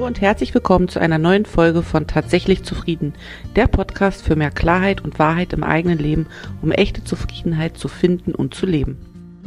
Hallo und herzlich willkommen zu einer neuen Folge von Tatsächlich Zufrieden, der Podcast für mehr Klarheit und Wahrheit im eigenen Leben, um echte Zufriedenheit zu finden und zu leben.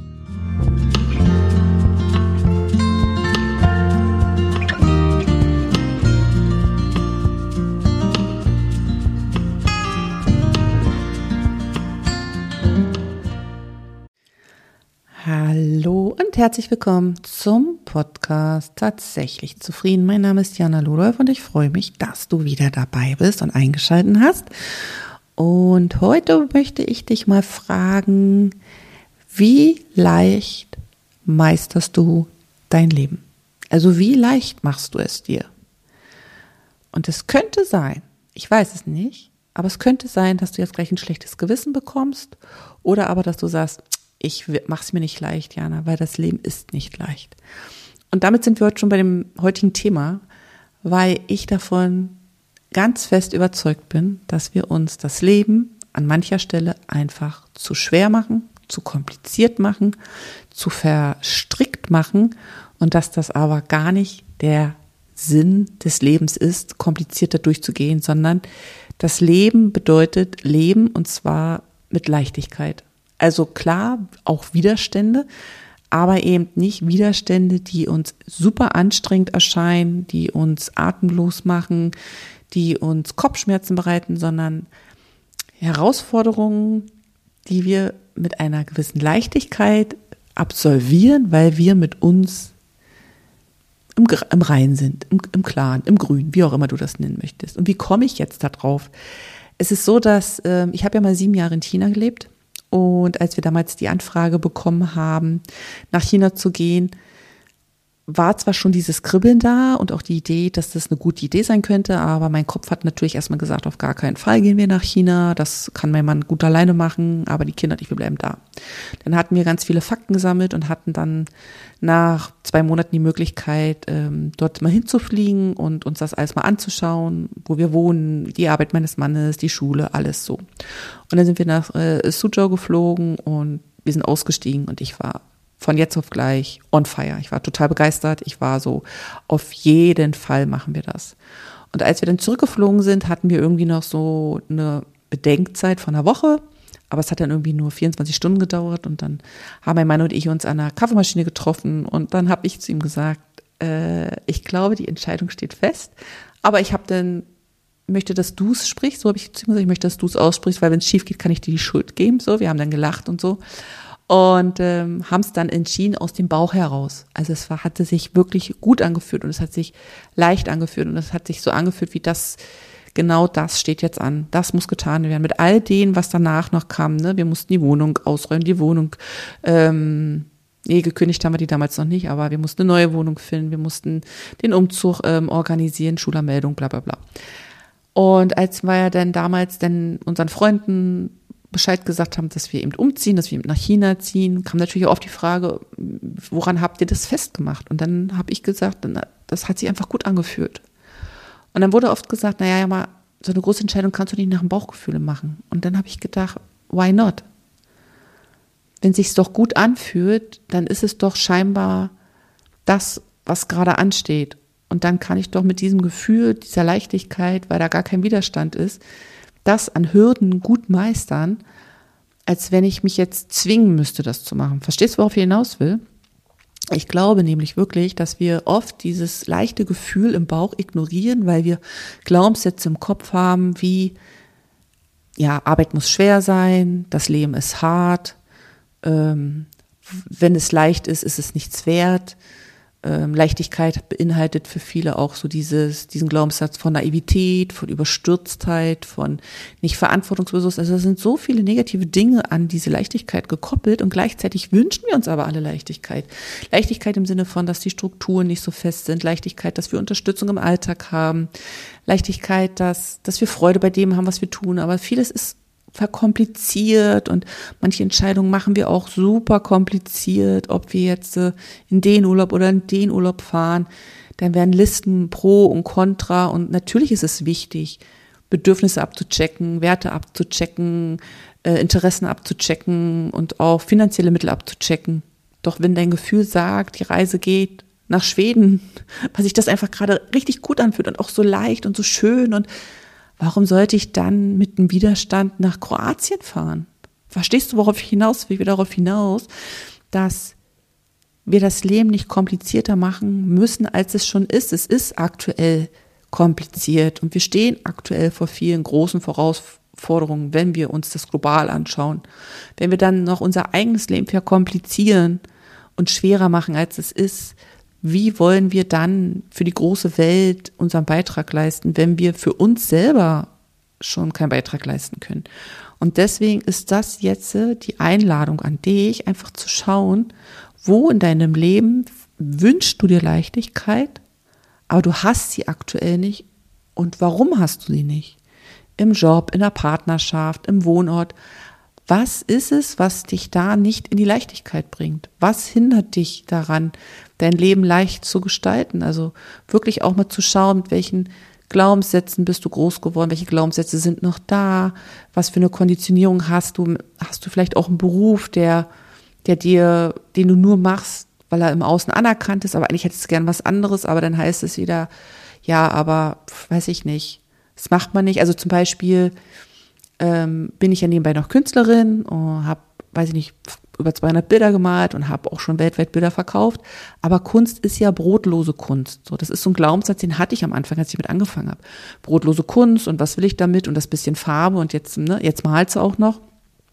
Hallo und herzlich willkommen zum Podcast Tatsächlich Zufrieden. Mein Name ist Jana Ludolf und ich freue mich, dass du wieder dabei bist und eingeschaltet hast. Und heute möchte ich dich mal fragen, wie leicht meisterst du dein Leben? Also wie leicht machst du es dir? Und es könnte sein, ich weiß es nicht, aber es könnte sein, dass du jetzt gleich ein schlechtes Gewissen bekommst oder aber, dass du sagst, ich mache es mir nicht leicht, Jana, weil das Leben ist nicht leicht. Und damit sind wir heute schon bei dem heutigen Thema, weil ich davon ganz fest überzeugt bin, dass wir uns das Leben an mancher Stelle einfach zu schwer machen, zu kompliziert machen, zu verstrickt machen und dass das aber gar nicht der Sinn des Lebens ist, komplizierter durchzugehen, sondern das Leben bedeutet Leben und zwar mit Leichtigkeit. Also klar, auch Widerstände, aber eben nicht Widerstände, die uns super anstrengend erscheinen, die uns atemlos machen, die uns Kopfschmerzen bereiten, sondern Herausforderungen, die wir mit einer gewissen Leichtigkeit absolvieren, weil wir mit uns im Reinen sind, im Klaren, im Grün, wie auch immer du das nennen möchtest. Und wie komme ich jetzt da drauf? Es ist so, dass ich habe ja mal 7 Jahre in China gelebt. Und als wir damals die Anfrage bekommen haben, nach China zu gehen, war zwar schon dieses Kribbeln da und auch die Idee, dass das eine gute Idee sein könnte, aber mein Kopf hat natürlich erstmal gesagt, auf gar keinen Fall gehen wir nach China, das kann mein Mann gut alleine machen, aber die Kinder und ich, wir bleiben da. Dann hatten wir ganz viele Fakten gesammelt und hatten dann nach 2 Monaten die Möglichkeit, dort mal hinzufliegen und uns das alles mal anzuschauen, wo wir wohnen, die Arbeit meines Mannes, die Schule, alles so. Und dann sind wir nach Suzhou geflogen und wir sind ausgestiegen und ich war von jetzt auf gleich on fire. Ich war total begeistert. Ich war so, auf jeden Fall machen wir das. Und als wir dann zurückgeflogen sind, hatten wir irgendwie noch so eine Bedenkzeit von einer Woche. Aber es hat dann irgendwie nur 24 Stunden gedauert. Und dann haben mein Mann und ich uns an einer Kaffeemaschine getroffen. Und dann habe ich zu ihm gesagt, ich glaube, die Entscheidung steht fest. Aber ich möchte, dass du es sprichst. So habe ich zu ihm gesagt, ich möchte, dass du es aussprichst, weil wenn es schief geht, kann ich dir die Schuld geben. So, wir haben dann gelacht und so. Und haben es dann entschieden aus dem Bauch heraus. Also es hatte sich wirklich gut angefühlt und es hat sich leicht angefühlt und es hat sich so angefühlt wie genau das steht jetzt an. Das muss getan werden. Mit all dem, was danach noch kam. Ne? Wir mussten die Wohnung ausräumen, gekündigt haben wir die damals noch nicht, aber wir mussten eine neue Wohnung finden, wir mussten den Umzug organisieren, Schulanmeldung, bla bla bla. Und als wir dann damals unseren Freunden Bescheid gesagt haben, dass wir eben umziehen, dass wir eben nach China ziehen, kam natürlich auch oft die Frage, woran habt ihr das festgemacht? Und dann habe ich gesagt, das hat sich einfach gut angefühlt. Und dann wurde oft gesagt, naja, ja mal, so eine große Entscheidung kannst du nicht nach dem Bauchgefühl machen. Und dann habe ich gedacht, why not? Wenn es sich doch gut anfühlt, dann ist es doch scheinbar das, was gerade ansteht. Und dann kann ich doch mit diesem Gefühl, dieser Leichtigkeit, weil da gar kein Widerstand ist, das an Hürden gut meistern, als wenn ich mich jetzt zwingen müsste, das zu machen. Verstehst du, worauf ich hinaus will? Ich glaube nämlich wirklich, dass wir oft dieses leichte Gefühl im Bauch ignorieren, weil wir Glaubenssätze im Kopf haben, wie, ja, Arbeit muss schwer sein, das Leben ist hart, wenn es leicht ist, ist es nichts wert. Leichtigkeit beinhaltet für viele auch so diesen Glaubenssatz von Naivität, von Überstürztheit, von nicht verantwortungsbewusst. Also da sind so viele negative Dinge an diese Leichtigkeit gekoppelt und gleichzeitig wünschen wir uns aber alle Leichtigkeit. Leichtigkeit im Sinne von, dass die Strukturen nicht so fest sind, Leichtigkeit, dass wir Unterstützung im Alltag haben, Leichtigkeit, dass wir Freude bei dem haben, was wir tun. Aber vieles ist verkompliziert und manche Entscheidungen machen wir auch super kompliziert, ob wir jetzt in den Urlaub oder in den Urlaub fahren, dann werden Listen pro und contra und natürlich ist es wichtig, Bedürfnisse abzuchecken, Werte abzuchecken, Interessen abzuchecken und auch finanzielle Mittel abzuchecken. Doch wenn dein Gefühl sagt, die Reise geht nach Schweden, weil sich das einfach gerade richtig gut anfühlt und auch so leicht und so schön. Und warum sollte ich dann mit einem Widerstand nach Kroatien fahren? Verstehst du, worauf ich hinaus will? Ich will darauf hinaus, dass wir das Leben nicht komplizierter machen müssen, als es schon ist. Es ist aktuell kompliziert und wir stehen aktuell vor vielen großen Herausforderungen, wenn wir uns das global anschauen. Wenn wir dann noch unser eigenes Leben verkomplizieren und schwerer machen, als es ist, wie wollen wir dann für die große Welt unseren Beitrag leisten, wenn wir für uns selber schon keinen Beitrag leisten können? Und deswegen ist das jetzt die Einladung an dich, einfach zu schauen, wo in deinem Leben wünschst du dir Leichtigkeit, aber du hast sie aktuell nicht. Und warum hast du sie nicht? Im Job, in der Partnerschaft, im Wohnort. Was ist es, was dich da nicht in die Leichtigkeit bringt? Was hindert dich daran, dein Leben leicht zu gestalten? Also wirklich auch mal zu schauen, mit welchen Glaubenssätzen bist du groß geworden? Welche Glaubenssätze sind noch da? Was für eine Konditionierung hast du? Hast du vielleicht auch einen Beruf, den du nur machst, weil er im Außen anerkannt ist, aber eigentlich hättest du gern was anderes, aber dann heißt es wieder, ja, aber weiß ich nicht, das macht man nicht. Also zum Beispiel bin ich ja nebenbei noch Künstlerin und habe, weiß ich nicht, über 200 Bilder gemalt und habe auch schon weltweit Bilder verkauft, aber Kunst ist ja brotlose Kunst. So, das ist so ein Glaubenssatz, den hatte ich am Anfang, als ich mit angefangen habe. Brotlose Kunst und was will ich damit und das bisschen Farbe und jetzt malst du auch noch.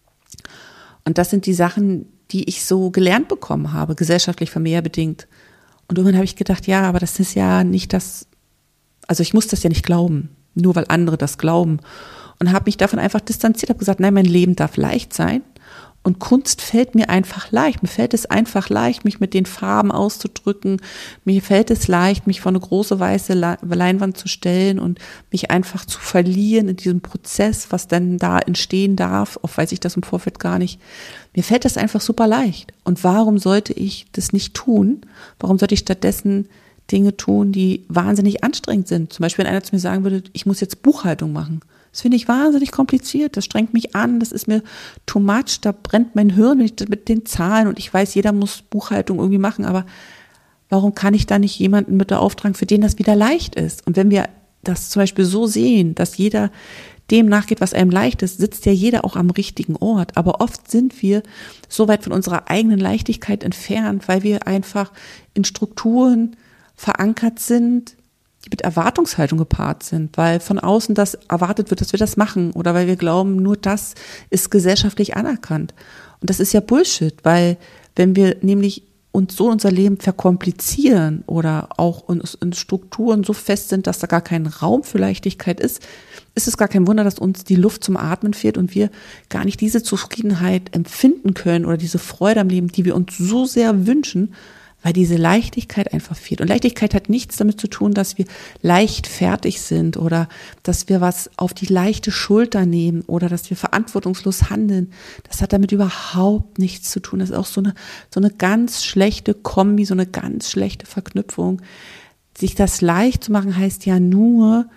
Und das sind die Sachen, die ich so gelernt bekommen habe, gesellschaftlich familiärbedingt. Und irgendwann habe ich gedacht, ja, aber das ist ja nicht das, also ich muss das ja nicht glauben, nur weil andere das glauben. Und habe mich davon einfach distanziert, habe gesagt, nein, mein Leben darf leicht sein. Und Kunst fällt mir einfach leicht. Mir fällt es einfach leicht, mich mit den Farben auszudrücken. Mir fällt es leicht, mich vor eine große weiße Leinwand zu stellen und mich einfach zu verlieren in diesem Prozess, was dann da entstehen darf. Auch weiß ich das im Vorfeld gar nicht. Mir fällt das einfach super leicht. Und warum sollte ich das nicht tun? Warum sollte ich stattdessen Dinge tun, die wahnsinnig anstrengend sind? Zum Beispiel, wenn einer zu mir sagen würde, ich muss jetzt Buchhaltung machen. Das finde ich wahnsinnig kompliziert, das strengt mich an, das ist mir too much, da brennt mein Hirn mit den Zahlen und ich weiß, jeder muss Buchhaltung irgendwie machen, aber warum kann ich da nicht jemanden mit beauftragen, für den das wieder leicht ist? Und wenn wir das zum Beispiel so sehen, dass jeder dem nachgeht, was einem leicht ist, sitzt ja jeder auch am richtigen Ort. Aber oft sind wir so weit von unserer eigenen Leichtigkeit entfernt, weil wir einfach in Strukturen verankert sind, die mit Erwartungshaltung gepaart sind, weil von außen das erwartet wird, dass wir das machen oder weil wir glauben, nur das ist gesellschaftlich anerkannt. Und das ist ja Bullshit, weil wenn wir nämlich uns so unser Leben verkomplizieren oder auch in Strukturen so fest sind, dass da gar kein Raum für Leichtigkeit ist, ist es gar kein Wunder, dass uns die Luft zum Atmen fehlt und wir gar nicht diese Zufriedenheit empfinden können oder diese Freude am Leben, die wir uns so sehr wünschen, weil diese Leichtigkeit einfach fehlt. Und Leichtigkeit hat nichts damit zu tun, dass wir leicht fertig sind oder dass wir was auf die leichte Schulter nehmen oder dass wir verantwortungslos handeln. Das hat damit überhaupt nichts zu tun. Das ist auch so eine ganz schlechte Kombi, so eine ganz schlechte Verknüpfung. Sich das leicht zu machen, heißt ja nur,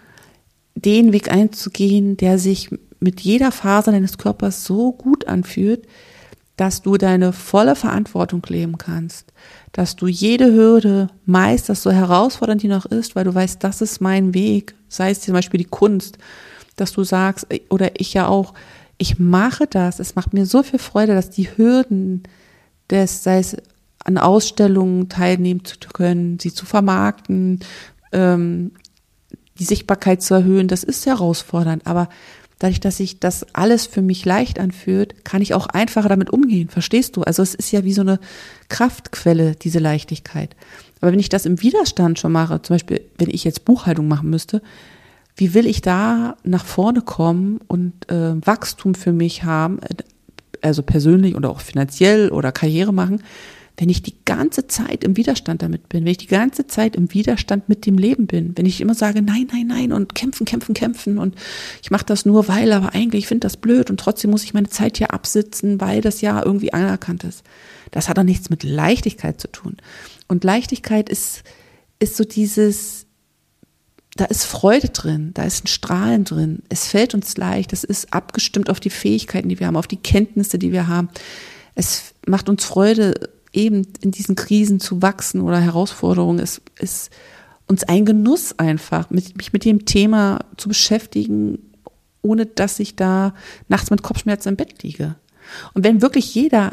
den Weg einzugehen, der sich mit jeder Faser deines Körpers so gut anfühlt, dass du deine volle Verantwortung leben kannst, dass du jede Hürde meisterst, so herausfordernd die noch ist, weil du weißt, das ist mein Weg, sei es zum Beispiel die Kunst, dass du sagst, oder ich ja auch, ich mache das, es macht mir so viel Freude, dass die Hürden sei es an Ausstellungen teilnehmen zu können, sie zu vermarkten, die Sichtbarkeit zu erhöhen, das ist herausfordernd, aber dadurch, dass sich das alles für mich leicht anfühlt, kann ich auch einfacher damit umgehen, verstehst du? Also es ist ja wie so eine Kraftquelle, diese Leichtigkeit. Aber wenn ich das im Widerstand schon mache, zum Beispiel, wenn ich jetzt Buchhaltung machen müsste, wie will ich da nach vorne kommen und Wachstum für mich haben, also persönlich oder auch finanziell oder Karriere machen, wenn ich die ganze Zeit im Widerstand damit bin, wenn ich die ganze Zeit im Widerstand mit dem Leben bin, wenn ich immer sage, nein, nein, nein und kämpfen und ich mache das nur, weil, aber eigentlich, ich finde das blöd und trotzdem muss ich meine Zeit hier absitzen, weil das ja irgendwie anerkannt ist. Das hat doch nichts mit Leichtigkeit zu tun. Und Leichtigkeit ist so dieses, da ist Freude drin, da ist ein Strahlen drin, es fällt uns leicht, es ist abgestimmt auf die Fähigkeiten, die wir haben, auf die Kenntnisse, die wir haben. Es macht uns Freude, eben in diesen Krisen zu wachsen oder Herausforderungen ist uns ein Genuss einfach, mich mit dem Thema zu beschäftigen, ohne dass ich da nachts mit Kopfschmerzen im Bett liege. Und wenn wirklich jeder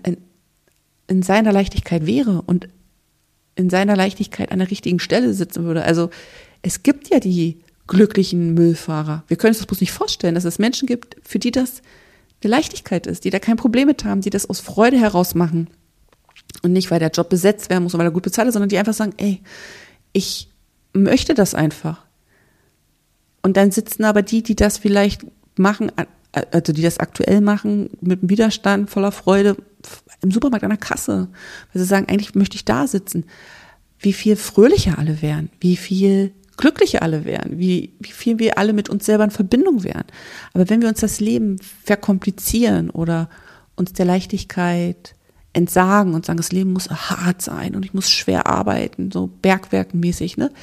in seiner Leichtigkeit wäre und in seiner Leichtigkeit an der richtigen Stelle sitzen würde, also es gibt ja die glücklichen Müllfahrer. Wir können uns das bloß nicht vorstellen, dass es Menschen gibt, für die das eine Leichtigkeit ist, die da kein Problem mit haben, die das aus Freude heraus machen. Und nicht, weil der Job besetzt werden muss und weil er gut bezahlt ist, sondern die einfach sagen, ey, ich möchte das einfach. Und dann sitzen aber die das vielleicht machen, also die das aktuell machen, mit einem Widerstand, voller Freude, im Supermarkt an der Kasse. Weil sie sagen, eigentlich möchte ich da sitzen. Wie viel fröhlicher alle wären, wie viel glücklicher alle wären, wie viel wir alle mit uns selber in Verbindung wären. Aber wenn wir uns das Leben verkomplizieren oder uns der Leichtigkeit entsagen und sagen, das Leben muss hart sein und ich muss schwer arbeiten, so bergwerkenmäßig, ne?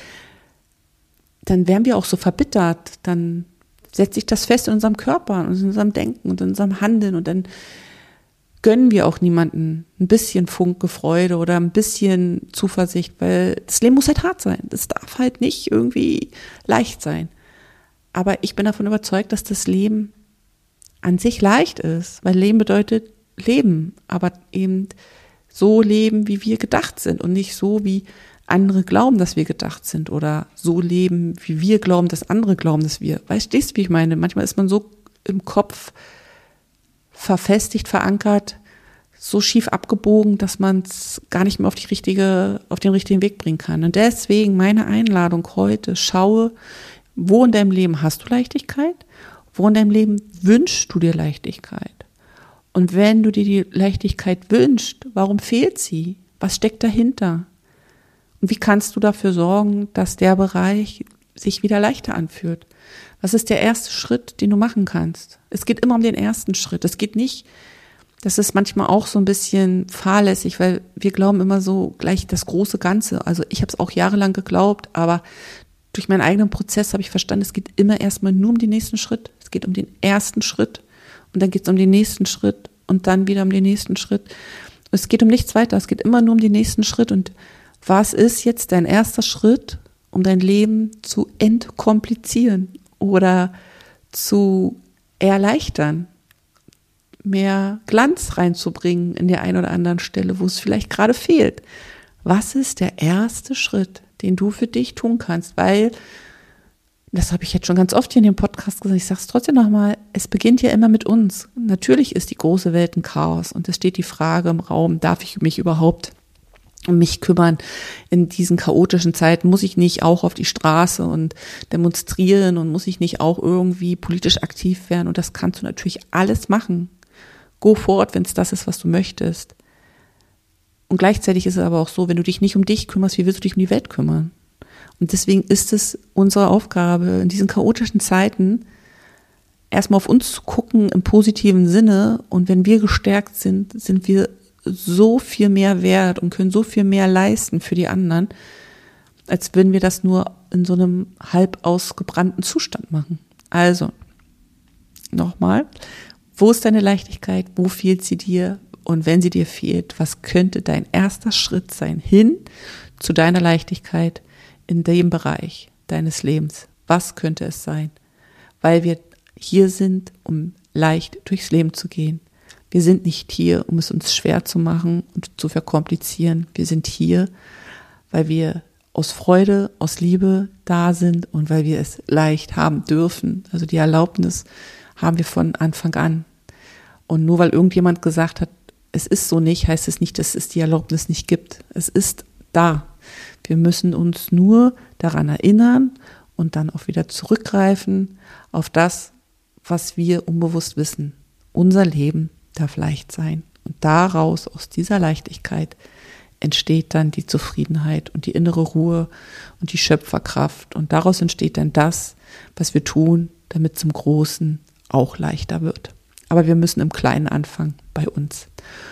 Dann wären wir auch so verbittert, dann setzt sich das fest in unserem Körper und in unserem Denken und in unserem Handeln und dann gönnen wir auch niemanden ein bisschen Funke Freude oder ein bisschen Zuversicht, weil das Leben muss halt hart sein. Das darf halt nicht irgendwie leicht sein. Aber ich bin davon überzeugt, dass das Leben an sich leicht ist, weil Leben bedeutet Leben, aber eben so leben, wie wir gedacht sind und nicht so, wie andere glauben, dass wir gedacht sind oder so leben, wie wir glauben, dass andere glauben, dass wir. Weißt du, wie ich meine? Manchmal ist man so im Kopf verfestigt, verankert, so schief abgebogen, dass man es gar nicht mehr auf den richtigen Weg bringen kann. Und deswegen meine Einladung heute, schaue, wo in deinem Leben hast du Leichtigkeit, wo in deinem Leben wünschst du dir Leichtigkeit. Und wenn du dir die Leichtigkeit wünschst, warum fehlt sie? Was steckt dahinter? Und wie kannst du dafür sorgen, dass der Bereich sich wieder leichter anfühlt? Was ist der erste Schritt, den du machen kannst? Es geht immer um den ersten Schritt. Es geht nicht, das ist manchmal auch so ein bisschen fahrlässig, weil wir glauben immer so gleich das große Ganze. Also ich habe es auch jahrelang geglaubt, aber durch meinen eigenen Prozess habe ich verstanden, es geht immer erstmal nur um den nächsten Schritt. Es geht um den ersten Schritt und dann geht es um den nächsten Schritt und dann wieder um den nächsten Schritt. Es geht um nichts weiter, es geht immer nur um den nächsten Schritt. Und was ist jetzt dein erster Schritt, um dein Leben zu entkomplizieren oder zu erleichtern, mehr Glanz reinzubringen in der einen oder anderen Stelle, wo es vielleicht gerade fehlt? Was ist der erste Schritt, den du für dich tun kannst? Weil, das habe ich jetzt schon ganz oft hier in dem Podcast gesagt, ich sage es trotzdem nochmal, es beginnt ja immer mit uns. Natürlich ist die große Welt ein Chaos und es steht die Frage im Raum, darf ich mich überhaupt um mich kümmern in diesen chaotischen Zeiten? Muss ich nicht auch auf die Straße und demonstrieren und muss ich nicht auch irgendwie politisch aktiv werden? Und das kannst du natürlich alles machen. Go forward, wenn es das ist, was du möchtest. Und gleichzeitig ist es aber auch so, wenn du dich nicht um dich kümmerst, wie willst du dich um die Welt kümmern? Und deswegen ist es unsere Aufgabe, in diesen chaotischen Zeiten erstmal auf uns zu gucken im positiven Sinne. Und wenn wir gestärkt sind, sind wir so viel mehr wert und können so viel mehr leisten für die anderen, als würden wir das nur in so einem halb ausgebrannten Zustand machen. Also, nochmal, wo ist deine Leichtigkeit? Wo fehlt sie dir? Und wenn sie dir fehlt, was könnte dein erster Schritt sein hin zu deiner Leichtigkeit in dem Bereich deines Lebens? Was könnte es sein? Weil wir hier sind, um leicht durchs Leben zu gehen. Wir sind nicht hier, um es uns schwer zu machen und zu verkomplizieren. Wir sind hier, weil wir aus Freude, aus Liebe da sind und weil wir es leicht haben dürfen. Also die Erlaubnis haben wir von Anfang an. Und nur weil irgendjemand gesagt hat, es ist so nicht, heißt es nicht, dass es die Erlaubnis nicht gibt. Es ist da. Wir müssen uns nur daran erinnern und dann auch wieder zurückgreifen auf das, was wir unbewusst wissen. Unser Leben darf leicht sein. Und daraus, aus dieser Leichtigkeit, entsteht dann die Zufriedenheit und die innere Ruhe und die Schöpferkraft. Und daraus entsteht dann das, was wir tun, damit es im Großen auch leichter wird. Aber wir müssen im Kleinen anfangen, bei uns.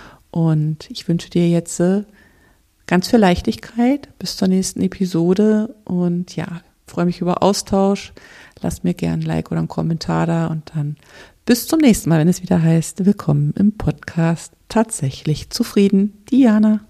Und ich wünsche dir jetzt ganz viel Leichtigkeit bis zur nächsten Episode. Und ja, freue mich über Austausch. lasst mir gerne ein Like oder einen Kommentar da und dann bis zum nächsten Mal, wenn es wieder heißt, willkommen im Podcast Tatsächlich zufrieden, Diana.